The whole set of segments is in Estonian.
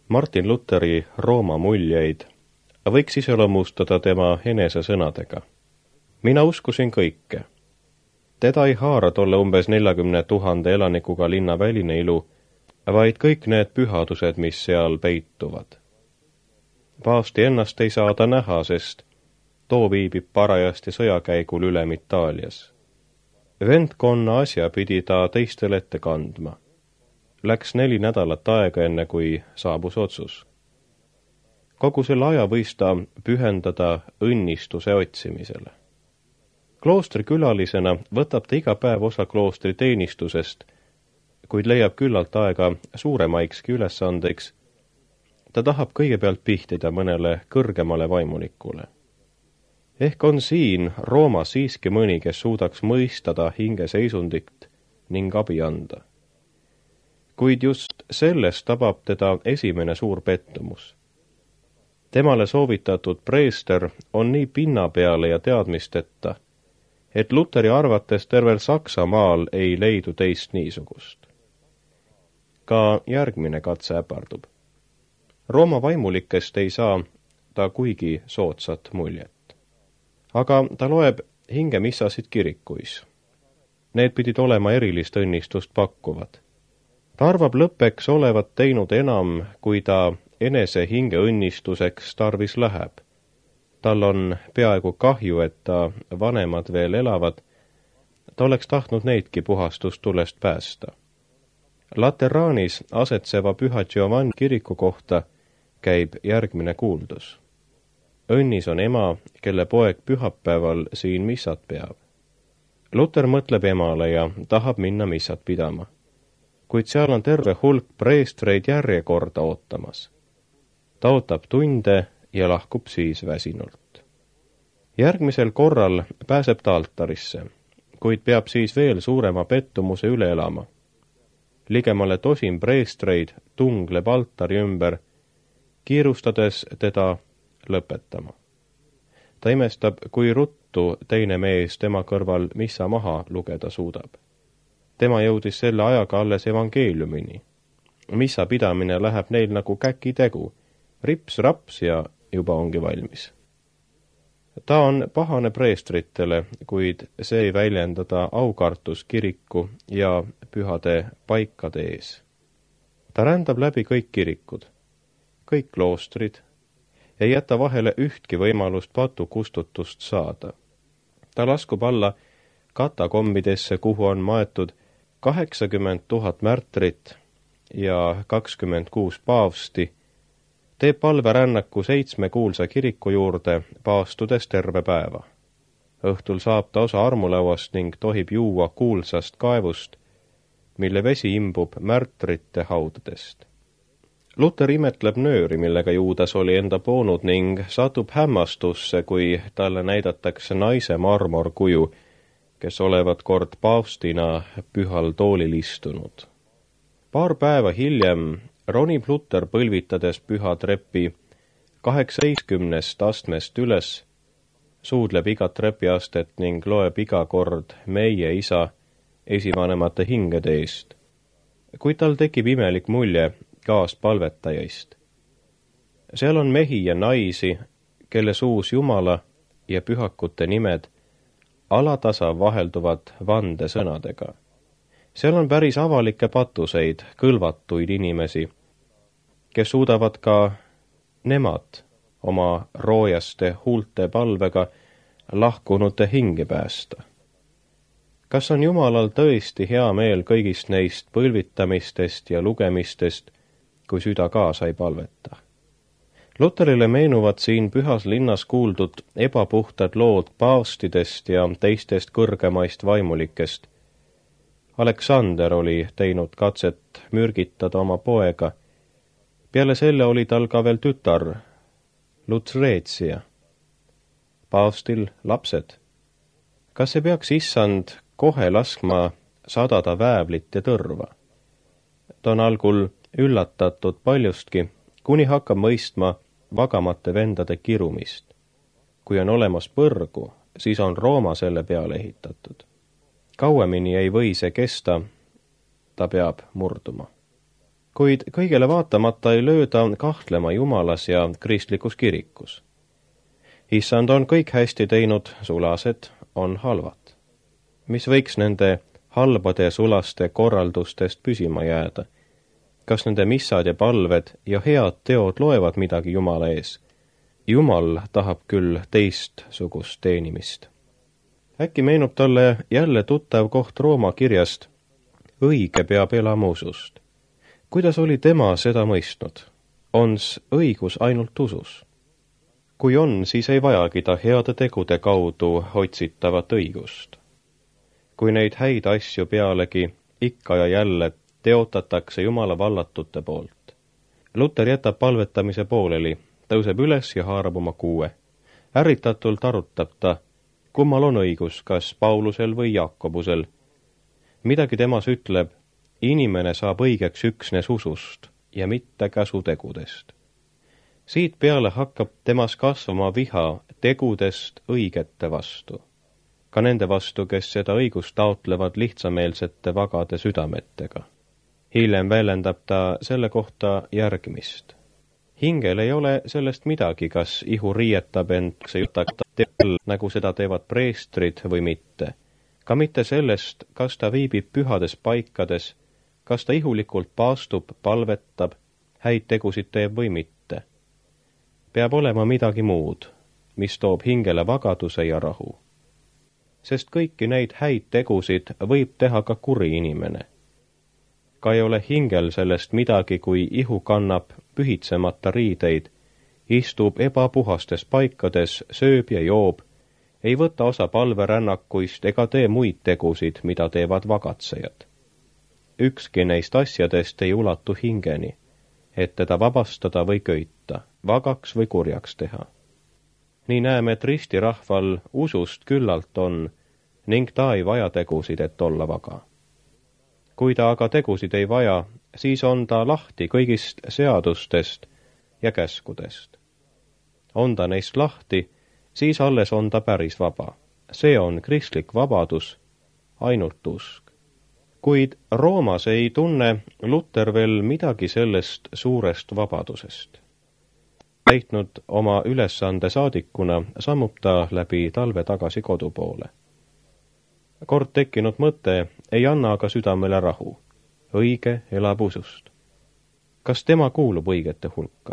Martin Lutheri Rooma muljeid võiks iseloomustada tema enese sõnadega. Mina uskusin kõike. Teda ei haara tolle umbes 40 000 elanikuga linna väline ilu, vaid kõik need pühadused, mis seal peituvad. Paavsti ennast ei saa ta näha, sest too viibib parajasti sõjakäigul ülem Itaalias. Vendkonna asja pidi ta teistel ette kandma. Läks 4 nädalat aega enne, kui saabus otsus. Kogu selle aja võis ta pühendada õnnistuse otsimisele. Kloostri külalisena võtab ta iga päev osa kloostri teenistusest, kuid leiab küllalt aega suuremaikski ülesandeks. Ta tahab kõigepealt pihtida mõnele kõrgemale vaimulikule. Ehk on siin Roomas siiski mõni, kes suudaks mõistada hingeseisundit ning abi anda. Kuid just sellest tabab teda esimene suur pettumus. Temale soovitatud preester on nii pinnapeale ja teadmisteta, et Lutheri arvates tervel Saksamaal ei leidu teist niisugust. Ka järgmine katse äpardub. Rooma vaimulikest ei saa ta kuigi soodsat muljet. Aga ta loeb hingemissasid kirikuis. Need pidid olema erilist õnnistust pakkuvad. Ta arvab lõppeks olevat teinud enam, kui ta enese hinge õnnistuseks tarvis läheb. Tal on peaaegu kahju, et ta vanemad veel elavad. Ta oleks tahtnud neidki puhastustulest päästa. Lateraanis asetseva Püha Giovanni kiriku kohta käib järgmine kuuldus. Õnnis on ema, kelle poeg pühapäeval siin missat peab. Luther mõtleb emale ja tahab minna missat pidama. Kuid seal on terve hulk preestreid järjekorda ootamas. Ta ootab tunde ja lahkub siis väsinult. Järgmisel korral pääseb ta altarisse, kuid peab siis veel suurema pettumuse üle elama. Ligemale tosin preestreid tungleb altari ümber, kiirustades teda lõpetama. Ta imestab, kui ruttu teine mees tema kõrval missa maha lugeda suudab. Tema jõudis selle ajaga alles evangeeliumini. Missa pidamine läheb neil nagu käkitegu, rips-raps ja juba ongi valmis. Ta on pahane preestritele, kuid see ei väljendada aukartus kiriku ja pühade paikade ees. Ta rändab läbi kõik kirikud, kõik kloostrid, ei jäta vahele ühtki võimalust patukustutust saada. Ta laskub alla katakombidesse, kuhu on maetud 80 000 märtrit ja 26 paavsti, teeb palverännaku 7 kuulsa kiriku juurde, paastudes terve päeva. Õhtul saab ta osa armulauast ning tohib juua kuulsast kaevust, mille vesi imbub märtrite haudadest. Luther imetleb nööri, millega Juudas oli enda poonud ning satub hämmastusse, kui talle näidatakse naise marmorkuju, kes olevat kord paavstina pühal toolil istunud. Paar päeva hiljem ronib Luther põlvitades püha trepi 18 astmest üles, suudleb igat trepiastet ning loeb iga kord meie isa esivanemate hingede eest. Kuid tal tekib imelik mulje kaaspalvetajaist. Seal on mehi ja naisi, kelle suus Jumala ja pühakute nimed alatasa vahelduvad vandesõnadega. Seal on päris avalikke patuseid, kõlvatuid inimesi, kes suudavad ka nemad oma roojaste huulte palvega lahkunute hinge päästa. Kas on Jumalal tõesti hea meel kõigist neist põlvitamistest ja lugemistest, kui süda kaasa ei palveta? Lutherile meenuvad siin pühas linnas kuuldud ebapuhtad lood paavstidest ja teistest kõrgemaist vaimulikest. Aleksander oli teinud katset mürgitada oma poega. Peale selle oli tal ka veel tütar, Lucretia. Paavstil lapsed. Kas see peaks issand kohe laskma sadada väävlit ja tõrva? Ta on algul üllatatud paljustki, kuni hakkab mõistma vagamate vendade kirumist. Kui on olemas põrgu, siis on Rooma selle peale ehitatud. Kauemini ei või see kesta, ta peab murduma. kuid kõigele vaatamata ei lööda kahtlema Jumalas ja kristlikus kirikus. Issand on kõik hästi teinud, sulased on halvad. Mis võiks nende halbade sulaste korraldustest püsima jääda? Kas nende missad ja palved ja head teod loevad midagi Jumala ees? Jumal tahab küll teistsugust teenimist. Äkki meenub talle jälle tuttav koht Rooma kirjast: õige peab elama usust. Kuidas oli tema seda mõistnud? Ons õigus ainult usus? Kui on, siis ei vajagi ta heade tegude kaudu otsitavat õigust. Kui neid häid asju pealegi ikka ja jälle teotatakse Jumala vallatute poolt. Luter jätab palvetamise pooleli, tõuseb üles ja haarab oma kuue. Ärritatult arutab ta, kummal on õigus, kas Paulusel või Jakobusel. Midagi temas ütleb, inimene saab õigeks üksnes usust ja mitte käsutegudest. Siit peale hakkab temas kasvama viha tegudest õigete vastu. Ka nende vastu, kes seda õigust taotlevad lihtsameelsete vagade südametega. Hiljem väljendab ta selle kohta järgmist. Hingel ei ole sellest midagi, kas ihu riietab end nagu seda teevad preestrid või mitte. Ka mitte sellest, kas ta viibib pühades paikades, kas ta ihulikult paastub, palvetab, häid tegusid teeb või mitte. Peab olema midagi muud, mis toob hingele vagaduse ja rahu. Sest kõiki neid häid tegusid võib teha ka kuri inimene. Ka ei ole hingel sellest midagi, kui ihu kannab pühitsemata riideid, istub ebapuhastes paikades, sööb ja joob, ei võta osa palverännakuist ega tee muid tegusid, mida teevad vagatsejad. Ükski neist asjadest ei ulatu hingeni, et teda vabastada või köita, vagaks või kurjaks teha. Nii näeme, et ristirahval usust küllalt on ning ta ei vaja tegusid, et olla vaga. Kui ta aga tegusid ei vaja, siis on ta lahti kõigist seadustest ja käskudest. On ta neist lahti, siis alles on ta päris vaba. See on kristlik vabadus, ainult usk. Kuid Roomas ei tunne Luter veel midagi sellest suurest vabadusest. Täitnud oma ülesande saadikuna, sammub ta läbi talve tagasi kodu poole. Kord tekkinud mõte ei anna aga südamele rahu. Õige elab usust. Kas tema kuulub õigete hulka?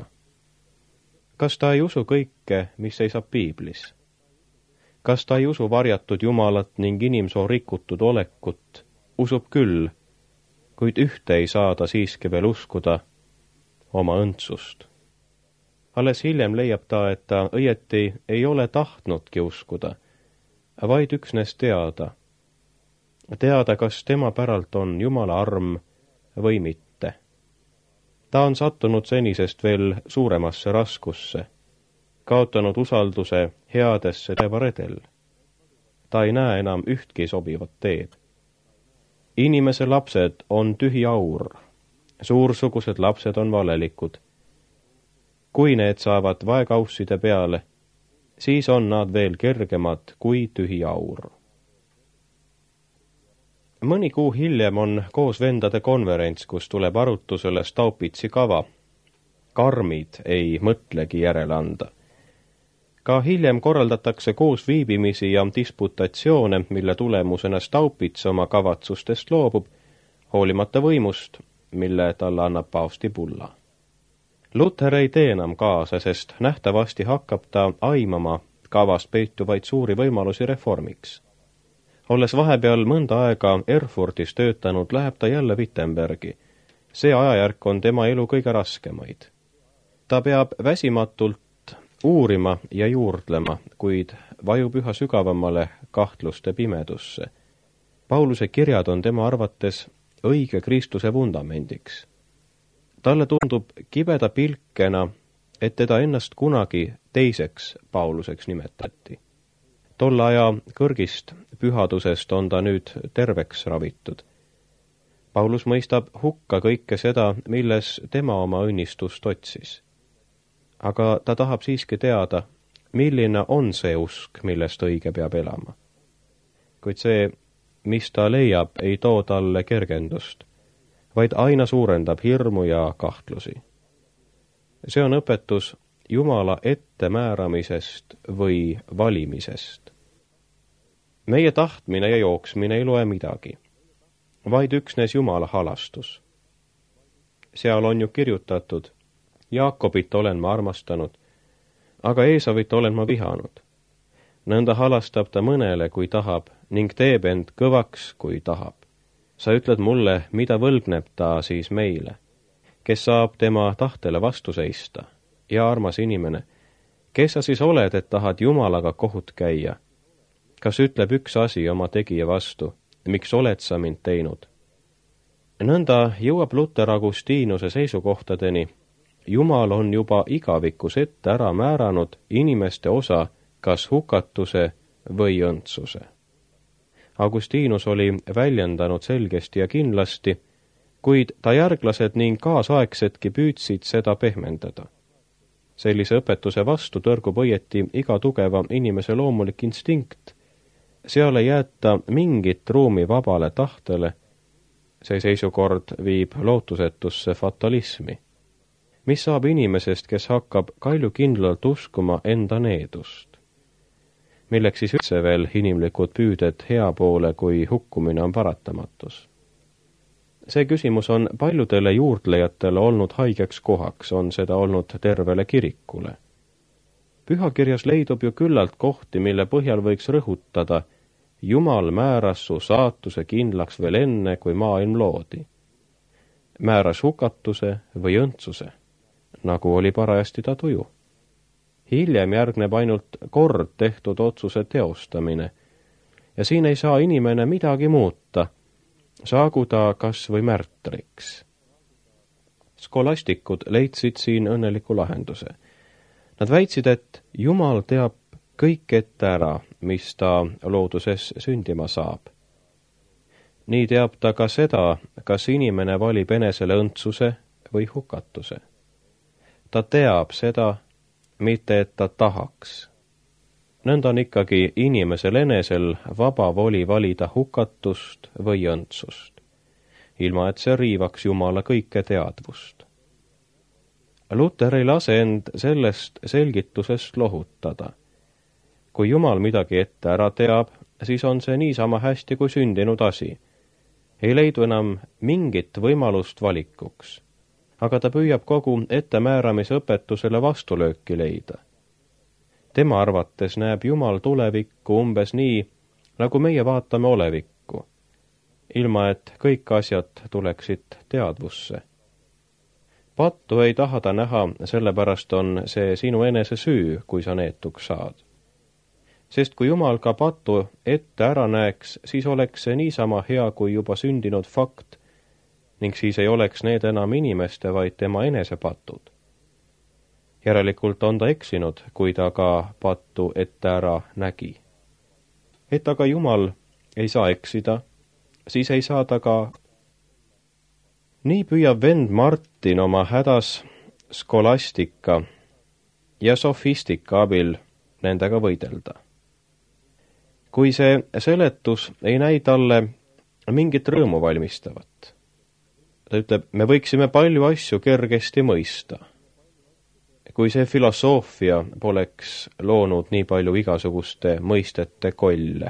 Kas ta ei usu kõike, mis seisab piiblis? Kas ta ei usu varjatud Jumalat ning inimsoo rikutud olekut? Usub küll, kuid ühte ei saa ta siiski veel uskuda, oma õndsust. Alles hiljem leiab ta, et ta õieti ei ole tahtnudki uskuda, vaid üksnes teada. Teada, kas tema päralt on Jumala arm või mitte. Ta on sattunud senisest veel suuremasse raskusse, kaotanud usalduse headesse teevaredel. Ta ei näe enam ühtki sobivat teed. Inimese lapsed on tühi aur, suursugused lapsed on valelikud. Kui need saavad vaekausside peale, siis on nad veel kergemad kui tühi aur. Mõni kuu hiljem on koos vendade konverents, kus tuleb arutusele Staupitsi kava. Karmid ei mõtlegi järele anda. Ka hiljem korraldatakse koos viibimisi ja disputatsioone, mille tulemusena Staupits oma kavatsustest loobub, hoolimata võimust, mille talle annab paavsti bulla. Luter ei tee enam kaasa, sest nähtavasti hakkab ta aimama kavas peituvaid suuri võimalusi reformiks. Olles vahepeal mõnda aega Erfurtis töötanud, läheb ta jälle Wittenbergi. See ajajärk on tema elu kõige raskemaid. Ta peab väsimatult uurima ja juurdlema, kuid vajub üha sügavamale kahtluste pimedusse. Pauluse kirjad on tema arvates õige Kristuse vundamendiks. Talle tundub kibeda pilkena, et teda ennast kunagi teiseks Pauluseks nimetati. Tolle aja kõrgist pühadusest on ta nüüd terveks ravitud. Paulus mõistab hukka kõike seda, milles tema oma õnnistust otsis. Aga ta tahab siiski teada, milline on see usk, millest õige peab elama. Kuid see, mis ta leiab, ei too talle kergendust, vaid aina suurendab hirmu ja kahtlusi. See on õpetus Jumala ettemääramisest või valimisest. Meie tahtmine ja jooksmine ei loe midagi, vaid üksnes Jumala halastus. Seal on ju kirjutatud, Jaakobit olen ma armastanud, aga Eesavit olen ma vihanud. Nõnda halastab ta mõnele, kui tahab, ning teeb end kõvaks, kui tahab. Sa ütled mulle, mida võlgneb ta siis meile, kes saab tema tahtele vastu seista. Ja armas inimene, kes sa siis oled, et tahad Jumalaga kohut käia? Kas ütleb üks asi oma tegija vastu, miks oled sa mind teinud? Nõnda jõuab Luter Agustiinuse seisukohtadeni. Jumal on juba igavikus ette ära määranud inimeste osa kas hukatuse või õndsuse. Agustiinus oli väljendanud selgesti ja kindlasti, kuid ta järglased ning kaasaegsedki püüdsid seda pehmendada. Sellise õpetuse vastu tõrgub õieti iga tugeva inimese loomulik instinkt. Seal ei jäeta mingit ruumi vabale tahtele. See seisukord viib lootusetusse fatalismi. Mis saab inimesest, kes hakkab kaljukindlalt uskuma enda needust? Milleks siis üldse veel inimlikud püüded hea poole, kui hukkumine on paratamatus? See küsimus on paljudele juurdlejatele olnud haigeks kohaks, on seda olnud tervele kirikule. Pühakirjas leidub ju küllalt kohti, mille põhjal võiks rõhutada, Jumal määras su saatuse kindlaks veel enne, kui maailm loodi. Määras hukatuse või õndsuse, nagu oli parajasti ta tuju. Hiljem järgneb ainult kord tehtud otsuse teostamine ja siin ei saa inimene midagi muuta, saagu ta kas või märtriks. Skolastikud leidsid siin õnneliku lahenduse. Nad väitsid, et Jumal teab kõik ette ära, mis ta looduses sündima saab. Nii teab ta ka seda, kas inimene valib enesele õndsuse või hukatuse. Ta teab seda, mitte et ta tahaks. Nõnda on ikkagi inimesel enesel vaba voli valida hukatust või õndsust, ilma et see riivaks Jumala kõike teadvust. Luter ei lase end sellest selgitusest lohutada. Kui Jumal midagi ette ära teab, siis on see niisama hästi kui sündinud asi. Ei leidu enam mingit võimalust valikuks, aga ta püüab kogu ettemääramise õpetusele vastulööki leida. Tema arvates näeb Jumal tulevikku umbes nii, nagu meie vaatame olevikku, ilma et kõik asjad tuleksid teadvusse. Pattu ei taha ta näha, sellepärast on see sinu enese süü, kui sa neetuks saad. Sest kui Jumal ka pattu ette ära näeks, siis oleks see niisama hea kui juba sündinud fakt, ning siis ei oleks need enam inimeste, vaid tema enese patud. Järelikult on ta eksinud, kui ta ka pattu ette ära nägi. Et aga Jumal ei saa eksida, siis ei saa ta ka. Nii püüab vend Martin oma hädas skolastika ja sofistika abil nendega võidelda. Kui see seletus ei näi talle mingit rõõmu valmistavat, ta ütleb, me võiksime palju asju kergesti mõista. Kui see filosoofia poleks loonud nii palju igasuguste mõistete kolle.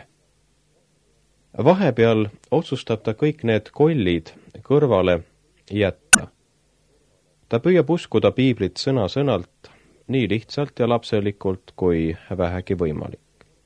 Vahepeal otsustab ta kõik need kollid kõrvale jätta. Ta püüab uskuda piiblit sõna-sõnalt, nii lihtsalt ja lapselikult kui vähegi võimalik.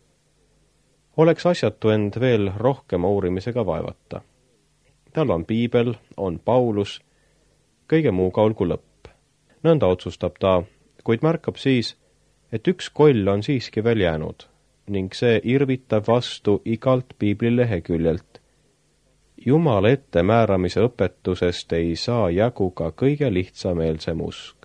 Oleks asjatu end veel rohkem uurimisega vaevata. Tal on piibel, on Paulus, kõige muuga olgu lõpp. Nõnda otsustab ta, kuid märkab siis, et üks koll on siiski veel jäänud ning see irvitab vastu igalt piibli leheküljelt. Jumala ettemääramise õpetusest ei saa jagu ka kõige lihtsameelsem usk.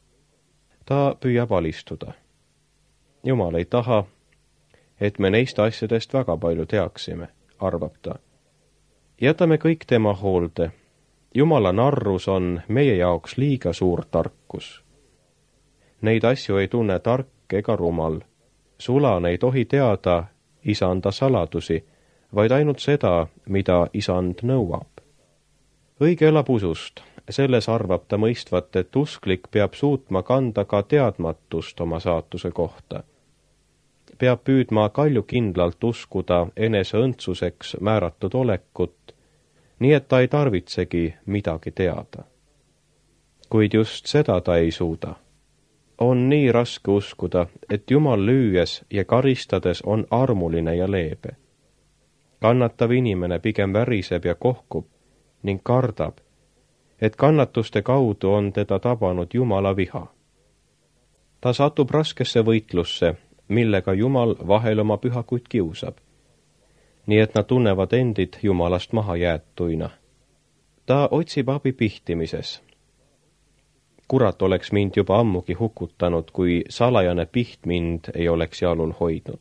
Ta püüab alistuda. Jumal ei taha, et me neist asjadest väga palju teaksime, arvab ta. Jätame kõik tema hoolde. Jumala narrus on meie jaoks liiga suur tarkus. Neid asju ei tunne tark ega rumal. Sulane ei tohi teada isanda saladusi, vaid ainult seda, mida isand nõuab. õige elab usust, selles arvab ta mõistvat, et usklik peab suutma kanda ka teadmatust oma saatuse kohta. Peab püüdma kaljukindlalt uskuda enese õndsuseks määratud olekut, nii et ta ei tarvitsegi midagi teada. Kuid just seda ta ei suuda. On nii raske uskuda, et Jumal lüües ja karistades on armuline ja leebe. Kannatav inimene pigem väriseb ja kohkub ning kardab, et kannatuste kaudu on teda tabanud Jumala viha. Ta satub raskesse võitlusse, millega Jumal vahel oma pühakuid kiusab, nii et nad tunnevad endid Jumalast maha jäetuina. Ta otsib abi pihtimises. Kurat oleks mind juba ammugi hukutanud, kui salajane piht mind ei oleks jalul hoidnud.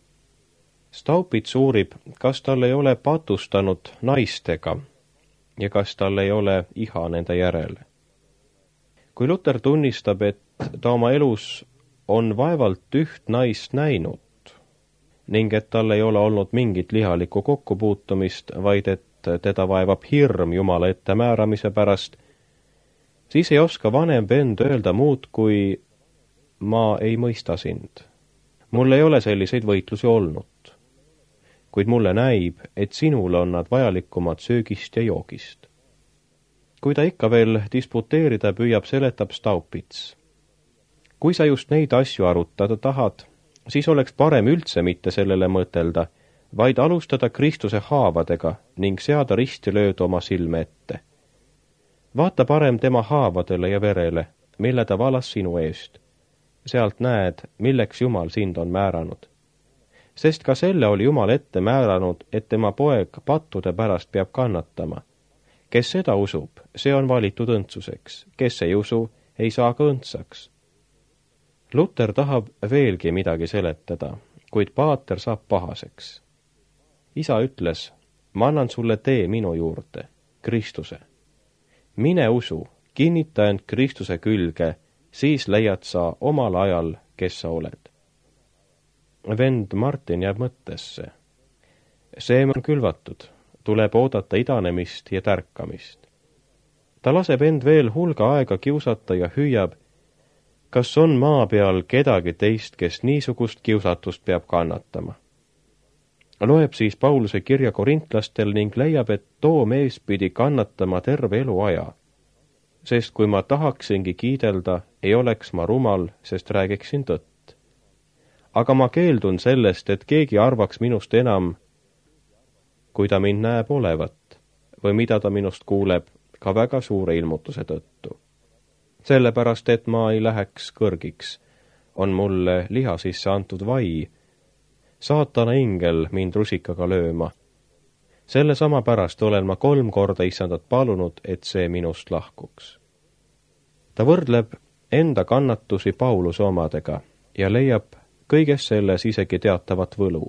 Staupits uurib, kas tal ei ole patustanud naistega ja kas tal ei ole iha nende järele. Kui Luter tunnistab, et ta oma elus on vaevalt üht naist näinud ning et tal ei ole olnud mingit lihalikku kokkupuutumist, vaid et teda vaevab hirm Jumala ettemääramise pärast, siis ei oska vanem vend öelda muud kui ma ei mõista sind. Mul ei ole selliseid võitlusi olnud, kuid mulle näib, et sinule on nad vajalikumad söögist ja joogist. Kui ta ikka veel disputeerida püüab, seletab Staupits. Kui sa just neid asju arutada tahad, siis oleks parem üldse mitte sellele mõtelda, vaid alustada Kristuse haavadega ning seada ristilööd oma silme ette. Vaata parem tema haavadele ja verele, mille ta valas sinu eest. Sealt näed, milleks Jumal sind on määranud. Sest ka selle oli Jumal ette määranud, et tema poeg pattude pärast peab kannatama. Kes seda usub, see on valitud õndsuseks. Kes ei usu, ei saa ka õndsaks. Luter tahab veelgi midagi seletada, kuid paater saab pahaseks. Isa ütles, ma annan sulle tee minu juurde, Kristuse. Mine usu, kinnita end Kristuse külge, siis leiad sa omal ajal, kes sa oled. Vend Martin jääb mõttesse. Seem on külvatud, tuleb oodata idanemist ja tärkamist. Ta laseb end veel hulga aega kiusata ja hüüab, kas on maa peal kedagi teist, kes niisugust kiusatust peab kannatama. Loeb siis Pauluse kirja korintlastel ning leiab, et too mees pidi kannatama terve eluaja. Sest kui ma tahaksingi kiidelda, ei oleks ma rumal, sest räägiksin tõtt. Aga ma keeldun sellest, et keegi arvaks minust enam, kui ta mind näeb olevat, või mida ta minust kuuleb ka väga suure ilmutuse tõttu. Sellepärast, et ma ei läheks kõrgiks, on mulle liha sisse antud vai, saatana ingel mind rusikaga lööma. Selle sama pärast olen ma 3 korda issandat palunud, et see minust lahkuks. Ta võrdleb enda kannatusi Pauluse omadega ja leiab kõiges selles isegi teatavat võlu.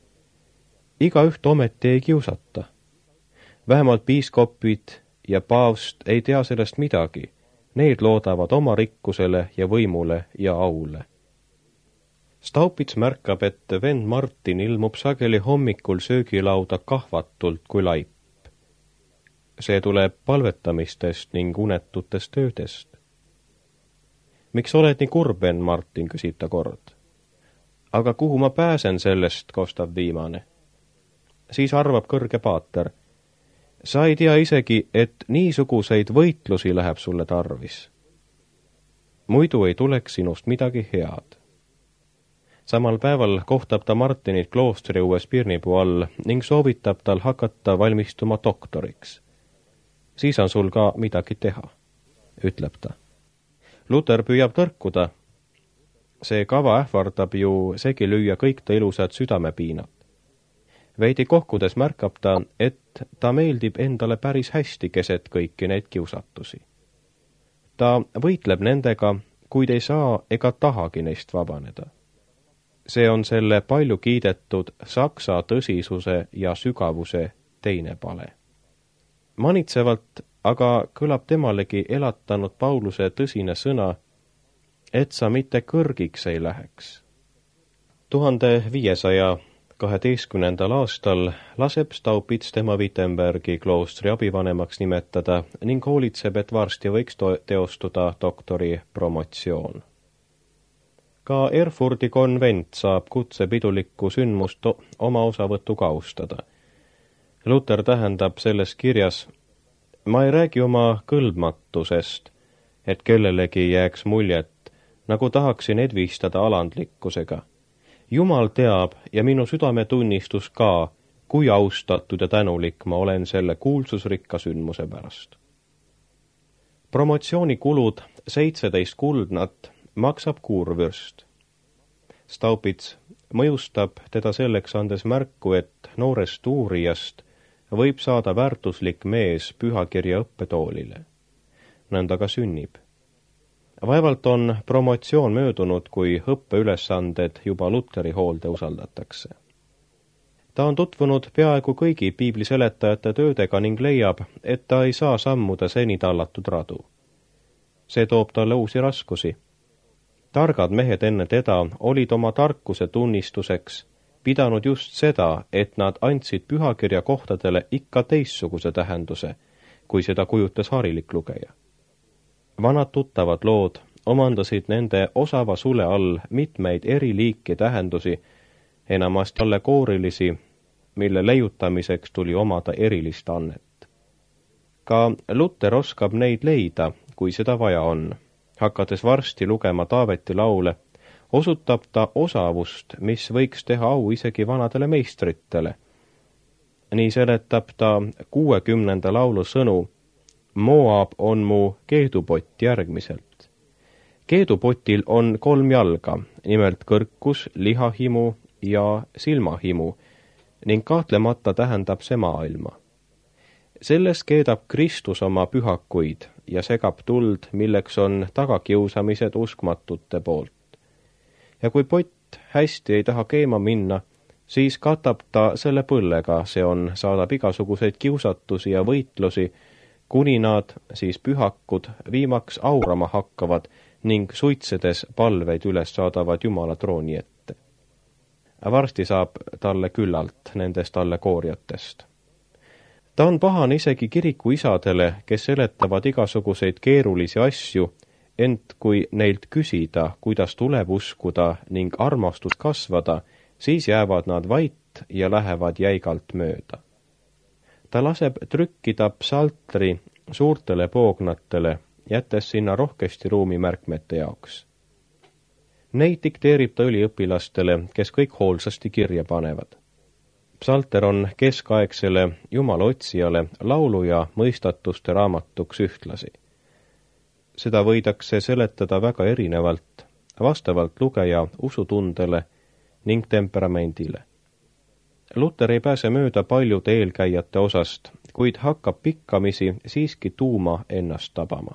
Igaüht ometi ei kiusata. Vähemalt piiskopid ja paavst ei tea sellest midagi. Need loodavad oma rikkusele ja võimule ja aule. Staupits märkab, et vend Martin ilmub sageli hommikul söögilauda kahvatult kui laip. See tuleb palvetamistest ning unetutest töödest. Miks oled nii kurb, vend Martin, küsib ta kord. Aga kuhu ma pääsen sellest, kostab viimane. Siis arvab kõrge paater. Sa ei tea isegi, et niisuguseid võitlusi läheb sulle tarvis. Muidu ei tuleks sinust midagi head. Samal päeval kohtab ta Martinit kloostri uues pirnipuu all ning soovitab tal hakata valmistuma doktoriks. Siis on sul ka midagi teha, ütleb ta. Luter püüab tõrkuda. See kava ähvardab ju segi lüüa kõik ta ilusad südamepiinad. Veidi kohkudes märkab ta, et ta meeldib endale päris hästi keset kõiki neid kiusatusi. Ta võitleb nendega, kuid ei saa ega tahagi neist vabaneda. See on selle palju kiidetud saksa tõsisuse ja sügavuse teine pale. Manitsevalt aga kõlab temalegi elatanud Pauluse tõsine sõna, et sa mitte kõrgiks ei läheks. 1500 12. aastal laseb Staupits tema Wittenbergi kloostri abivanemaks nimetada ning hoolitseb, et varsti võiks teostuda doktori promotsioon. Ka Erfurdi konvent saab kutsepidulikku sündmust oma osavõtuga austada. Luther tähendab selles kirjas: ma ei räägi oma kõlbmatusest, et kellelegi jääks muljet, nagu tahaksin edvistada alandlikkusega. Jumal teab ja minu südametunnistus ka, kui austatud ja tänulik ma olen selle kuulsusrikka sündmuse pärast. Promotsioonikulud 17 kuldnat maksab kuurvürst. Staupits mõjustab teda selleks, andes märku, et noorest uurijast võib saada väärtuslik mees pühakirja õppetoolile. Nõnda ka sünnib. Vaevalt on promotsioon möödunud, kui õppeülesanded juba Lutheri hoolde usaldatakse. Ta on tutvunud peaaegu kõigi piibliseletajate töödega ning leiab, et ta ei saa sammuda seni tallatud radu. See toob talle uusi raskusi. Targad mehed enne teda olid oma tarkuse tunnistuseks pidanud just seda, et nad andsid pühakirja kohtadele ikka teistsuguse tähenduse, kui seda kujutas harilik lugeja. Vanad tuttavad lood omandasid nende osava sule all mitmeid eri liiki tähendusi, enamasti allegoorilisi, mille leiutamiseks tuli omada erilist annet. Ka Luther oskab neid leida, kui seda vaja on. Hakates varsti lugema Taaveti laule, osutab ta osavust, mis võiks teha au isegi vanadele meistritele. Nii seletab ta 60. laulu sõnu: Moab on mu keedupott järgmiselt. Keedupotil on 3 jalga, nimelt kõrkus, lihahimu ja silmahimu, ning kahtlemata tähendab see maailma. Selles keedab Kristus oma pühakuid ja segab tuld, milleks on tagakiusamised uskmatute poolt. Ja kui pott hästi ei taha keema minna, siis katab ta selle põllega, see on, saadab igasuguseid kiusatusi ja võitlusi, kuni nad, siis pühakud, viimaks aurama hakkavad ning suitsedes palveid üles saadavad Jumala trooni ette. Varsti saab talle küllalt nendest allegooriatest. Ta on pahane isegi kiriku isadele, kes seletavad igasuguseid keerulisi asju, ent kui neilt küsida, kuidas tuleb uskuda ning armastus kasvada, siis jäävad nad vait ja lähevad jäigalt mööda. Ta laseb trükkida psaltri suurtele poognatele, jättes sinna rohkesti ruumi märkmete jaoks. Neid dikteerib ta üliõpilastele, kes kõik hoolsasti kirja panevad. Psalter on keskaegsele Jumala otsijale laulu ja mõistatuste raamatuks ühtlasi. Seda võidakse seletada väga erinevalt, vastavalt lugeja usutundele ning temperamendile. Luther ei pääse mööda paljude eelkäijate osast, kuid hakkab pikkamisi siiski tuuma ennast tabama.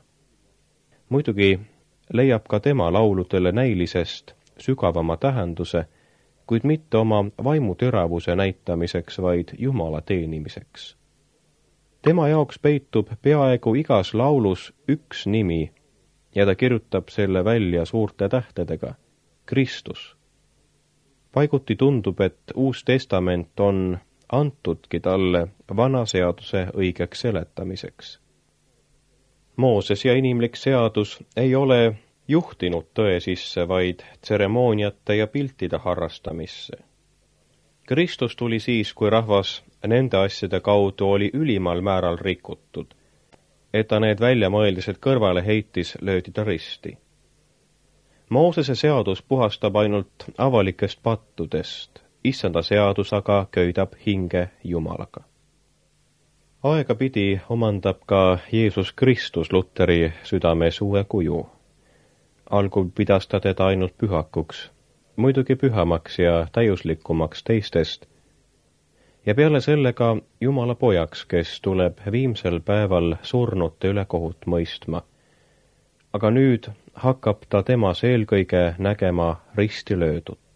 Muidugi leiab ka tema lauludele näilisest sügavama tähenduse, kuid mitte oma vaimuteravuse näitamiseks, vaid Jumala teenimiseks. Tema jaoks peitub peaaegu igas laulus üks nimi ja ta kirjutab selle välja suurte tähtedega: Kristus. Paiguti tundub, et Uus Testament on antudki talle vana seaduse õigeks seletamiseks. Mooses ja inimlik seadus ei ole juhtinud tõe sisse, vaid tseremooniate ja piltide harrastamisse. Kristus tuli siis, kui rahvas nende asjade kaudu oli ülimal määral rikutud, et ta need väljamõeldised kõrvale heitis, löödi ta risti. Moosese seadus puhastab ainult avalikest pattudest, issanda seadus aga köidab hinge Jumalaga. Aegapidi omandab ka Jeesus Kristus Lutheri südames uue kuju. Algul pidas ta teda ainult pühakuks, muidugi pühamaks ja täiuslikumaks teistest, ja peale sellega Jumala pojaks, kes tuleb viimsel päeval surnute üle kohut mõistma. Aga nüüd hakkab ta temas eelkõige nägema risti löödut.